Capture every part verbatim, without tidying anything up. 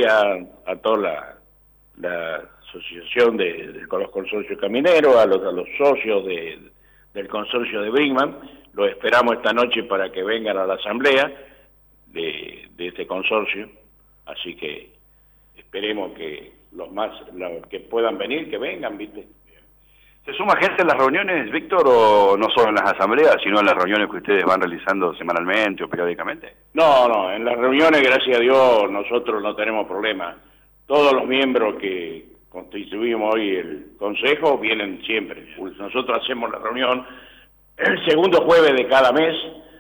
ya a toda la, la asociación de, de con los consorcios camineros, a los, a los socios de, del consorcio de Brinkmann. Los esperamos esta noche para que vengan a la asamblea de, de este consorcio, así que esperemos que los más los que puedan venir, que vengan, ¿viste? ¿Se suma gente en las reuniones, Víctor, o no solo en las asambleas, sino en las reuniones que ustedes van realizando semanalmente o periódicamente? No, no, en las reuniones, gracias a Dios, nosotros no tenemos problema. Todos los miembros que constituimos hoy el Consejo vienen siempre. Nosotros hacemos la reunión el segundo jueves de cada mes,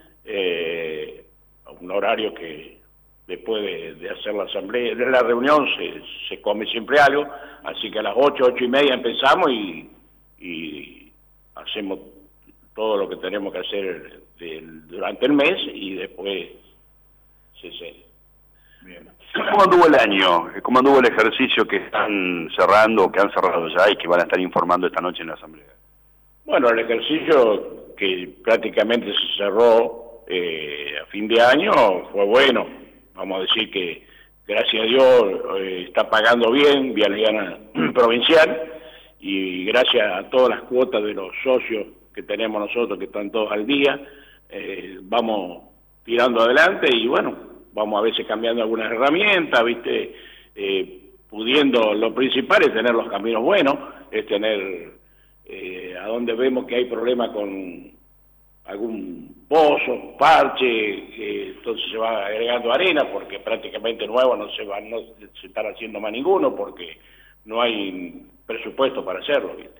eh, un horario que después de, de hacer la asamblea, de la reunión se, se come siempre algo, así que a las ocho, ocho y media empezamos y y hacemos todo lo que tenemos que hacer del, durante el mes y después se sí, Bien. ¿Cómo anduvo el año? ¿Cómo anduvo el ejercicio que están cerrando o que han cerrado ya y que van a estar informando esta noche en la asamblea? Bueno, el ejercicio que prácticamente se cerró eh, a fin de año fue bueno. Vamos a decir que gracias a Dios eh, está pagando bien Vialidad Provincial, y gracias a todas las cuotas de los socios que tenemos nosotros, que están todos al día, eh, vamos tirando adelante y bueno, vamos a veces cambiando algunas herramientas, ¿viste? Eh, pudiendo, lo principal es tener los caminos buenos, es tener, eh, a donde vemos que hay problemas con algún pozo, parche, eh, entonces se va agregando arena, porque prácticamente nuevo no se va, no se están haciendo más ninguno, porque no hay presupuesto para hacerlo, ¿viste?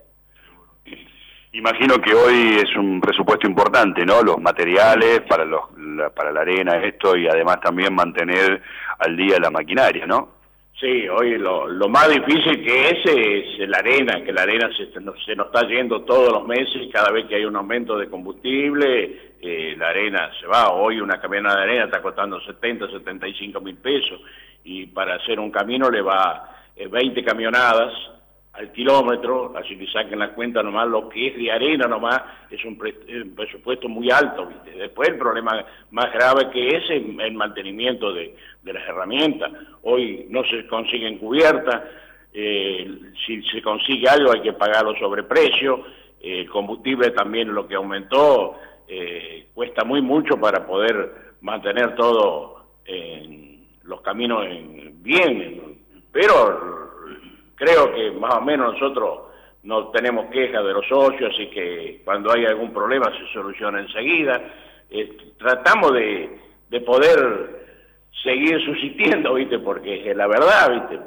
Imagino que hoy es un presupuesto importante, ¿no? Los materiales para los la, para la arena, esto, y además también mantener al día la maquinaria, ¿no? Sí, hoy lo, lo más difícil que es es la arena, que la arena se, se nos está yendo todos los meses, cada vez que hay un aumento de combustible, eh, la arena se va. Hoy una camioneta de arena está costando setenta, setenta y cinco mil pesos, y para hacer un camino le va eh, veinte camionadas al kilómetro, así que saquen la cuenta nomás, lo que es de arena nomás, es un, pre, es un presupuesto muy alto, ¿viste? Después el problema más grave que es el, el mantenimiento de, de las herramientas. Hoy no se consiguen cubiertas, eh, si se consigue algo hay que pagarlo sobre precio, eh, el combustible también lo que aumentó, eh, cuesta muy mucho para poder mantener todo en los caminos en, bien, pero creo que más o menos nosotros no tenemos quejas de los socios, así que cuando hay algún problema se soluciona enseguida. Eh, tratamos de, de poder seguir subsistiendo, ¿viste? Porque la verdad, ¿viste?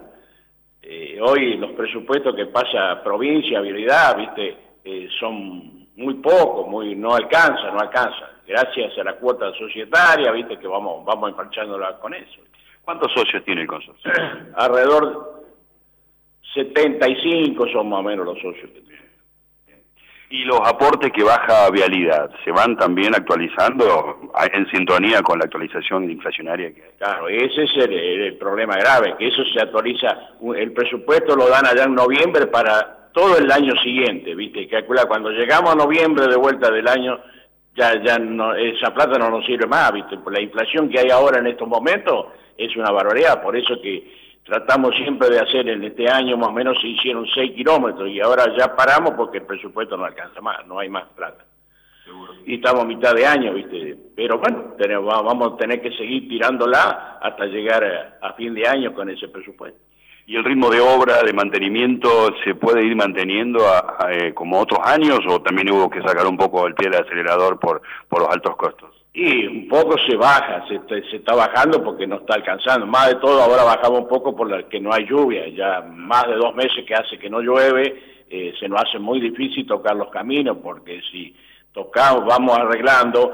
Eh, hoy los presupuestos que pasa provincia, habilidad, ¿viste? Eh, son muy pocos, muy, no alcanza, no alcanza. Gracias a la cuota societaria, ¿viste? Que vamos, vamos emparchándola con eso. ¿Cuántos socios tiene el consorcio? Alrededor setenta y cinco son más o menos los socios que tienen. ¿Y los aportes que baja Vialidad se van también actualizando en sintonía con la actualización inflacionaria que hay? Claro, ese es el, el problema grave, que eso se actualiza, el presupuesto lo dan allá en noviembre para todo el año siguiente, ¿viste? Calcula, cuando llegamos a noviembre de vuelta del año, ya ya no, esa plata no nos sirve más, ¿viste? Por la inflación que hay ahora en estos momentos es una barbaridad, por eso que tratamos siempre de hacer en este año, más o menos se hicieron seis kilómetros y ahora ya paramos porque el presupuesto no alcanza más, no hay más plata. Seguro. Y estamos a mitad de año, ¿viste? Pero bueno, tenemos, vamos a tener que seguir tirándola hasta llegar a, a fin de año con ese presupuesto. ¿Y el ritmo de obra, de mantenimiento, se puede ir manteniendo a, a, eh, como otros años o también hubo que sacar un poco el pie del acelerador por, por los altos costos? Y un poco se baja, se, se está bajando porque no está alcanzando. Más de todo ahora bajamos un poco porque no hay lluvia. Ya más de dos meses que hace que no llueve, eh, se nos hace muy difícil tocar los caminos porque si tocamos, vamos arreglando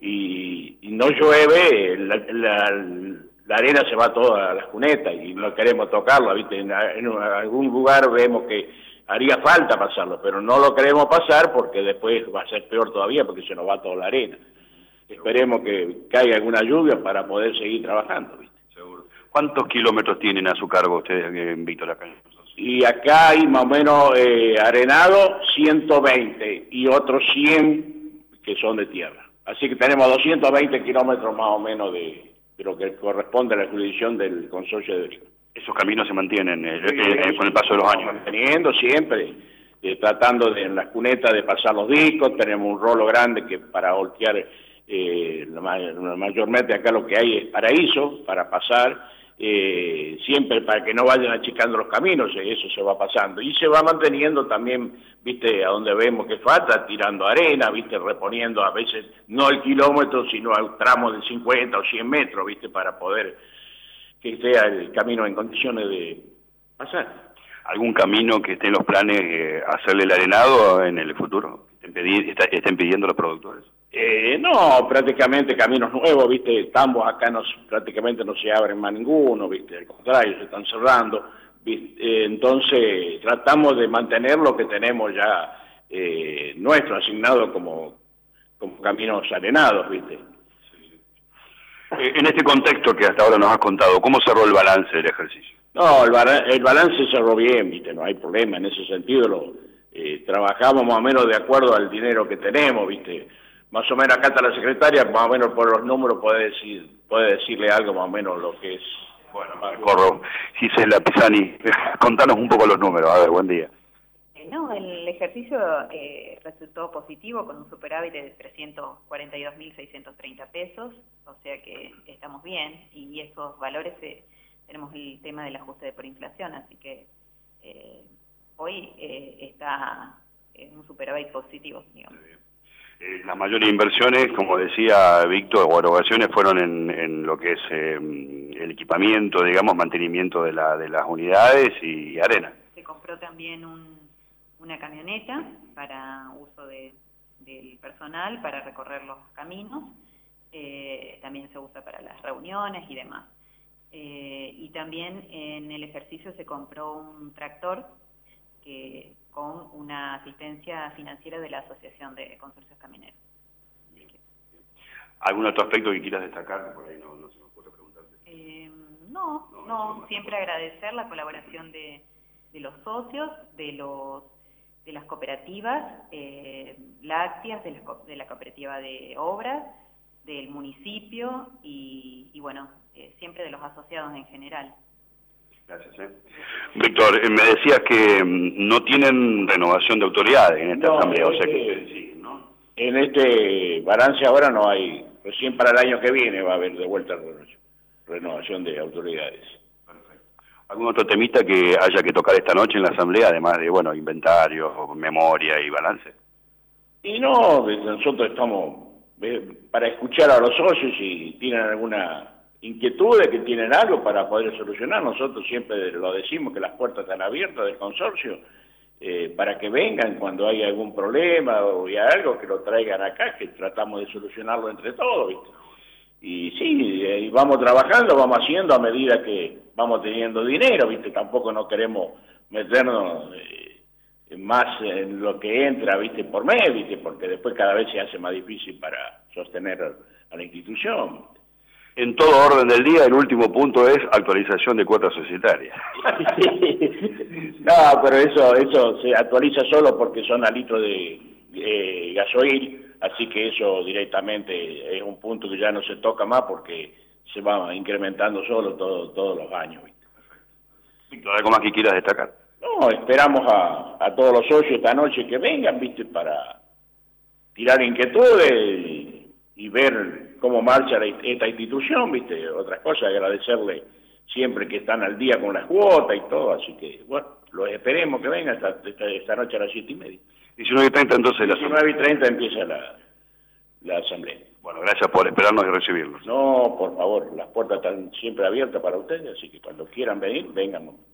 y, y no llueve, la, la, la arena se va toda a las cunetas y no queremos tocarla, ¿viste? En, en algún lugar vemos que haría falta pasarlo, pero no lo queremos pasar porque después va a ser peor todavía porque se nos va toda la arena. Esperemos que caiga alguna lluvia para poder seguir trabajando, ¿viste? Seguro. ¿Cuántos kilómetros tienen a su cargo ustedes en Víctor acá? Y acá hay más o menos eh, arenado ciento veinte y otros cien que son de tierra. Así que tenemos doscientos veinte kilómetros más o menos de, de lo que corresponde a la jurisdicción del consorcio de Esos caminos se mantienen eh, eh, con el paso de los años. Manteniendo siempre, eh, tratando de en las cunetas de pasar los discos, tenemos un rolo grande que para voltear, eh, mayormente acá lo que hay es paraíso para pasar, eh, siempre para que no vayan achicando los caminos, eso se va pasando. Y se va manteniendo también, viste, a donde vemos que falta, tirando arena, viste, reponiendo a veces no el kilómetro, sino al tramo de cincuenta o cien metros, viste, para poder que sea el camino en condiciones de pasar. ¿Algún camino que esté en los planes eh, hacerle el arenado en el futuro? ¿Estén, estén pidiendo los productores? Eh, no, prácticamente caminos nuevos, viste, tambos acá no, prácticamente no se abren más ninguno, viste, al contrario, se están cerrando, viste, eh, entonces tratamos de mantener lo que tenemos ya eh, nuestro asignado como, como caminos arenados, viste. Eh, en este contexto que hasta ahora nos has contado, ¿cómo cerró el balance del ejercicio? No, el, ba el balance cerró bien, viste, no hay problema en ese sentido, lo, eh, trabajamos más o menos de acuerdo al dinero que tenemos, viste. Más o menos acá está la secretaria, más o menos por los números puede decir, puede decirle algo más o menos lo que es. Bueno, corro. Gisela Pisani, contanos un poco los números, a ver, buen día. Eh, no, el ejercicio eh, resultó positivo con un superávit de trescientos cuarenta y dos mil seiscientos treinta pesos, o sea que estamos bien, y esos valores, eh, tenemos el tema del ajuste por inflación, así que eh, hoy eh, está en un superávit positivo, digamos. Eh, las mayores inversiones, como decía Víctor, o erogaciones fueron en, en lo que es eh, el equipamiento, digamos, mantenimiento de, la, de las unidades y, y arena. Se compró también un, una camioneta para uso de, del personal, para recorrer los caminos, eh, también se usa para las reuniones y demás. Eh, y también en el ejercicio se compró un tractor que con una asistencia financiera de la Asociación de Consorcios Camineros. ¿Algún otro aspecto que quieras destacar? Por ahí no, no se me ocurre preguntarte. Eh, no, no, no siempre agradecer la colaboración de, de los socios, de los de las cooperativas eh, lácteas, de la, de la cooperativa de obras, del municipio y, y bueno, eh, siempre de los asociados en general. Gracias. Eh. Víctor, eh, me decías que mm, no tienen renovación de autoridades en esta no, asamblea, o sea este, que sí, ¿no? En este balance ahora no hay, recién para el año que viene va a haber de vuelta renovación de autoridades. Perfecto. ¿Algún otro temita que haya que tocar esta noche en la asamblea, además de, bueno, inventario, memoria y balance? Y no, nosotros estamos eh, para escuchar a los socios si tienen alguna inquietudes, que tienen algo para poder solucionar. Nosotros siempre lo decimos que las puertas están abiertas del consorcio eh, para que vengan cuando haya algún problema o hay algo, que lo traigan acá, que tratamos de solucionarlo entre todos, ¿viste? Y sí, y vamos trabajando, vamos haciendo a medida que vamos teniendo dinero, ¿viste? Tampoco no queremos meternos eh, más en lo que entra, ¿viste? Por mes, ¿viste? Porque después cada vez se hace más difícil para sostener a la institución. En todo orden del día, el último punto es actualización de cuotas societarias. No, pero eso eso se actualiza solo porque son a litro de eh, gasoil, así que eso directamente es un punto que ya no se toca más porque se va incrementando solo todo, todos los años. ¿Viste? Víctor, ¿algo más que quieras destacar? No, esperamos a, a todos los socios esta noche que vengan, ¿viste? Para tirar inquietudes y, y ver cómo marcha la, esta institución, ¿viste? Otras cosas, agradecerle siempre que están al día con las cuotas y todo, así que, bueno, los esperemos que vengan esta, esta, esta noche a las siete y media. diecinueve y treinta entonces la asamblea. diecinueve y treinta empieza la, la asamblea. Bueno, gracias por esperarnos y recibirnos. No, por favor, las puertas están siempre abiertas para ustedes, así que cuando quieran venir, vengan.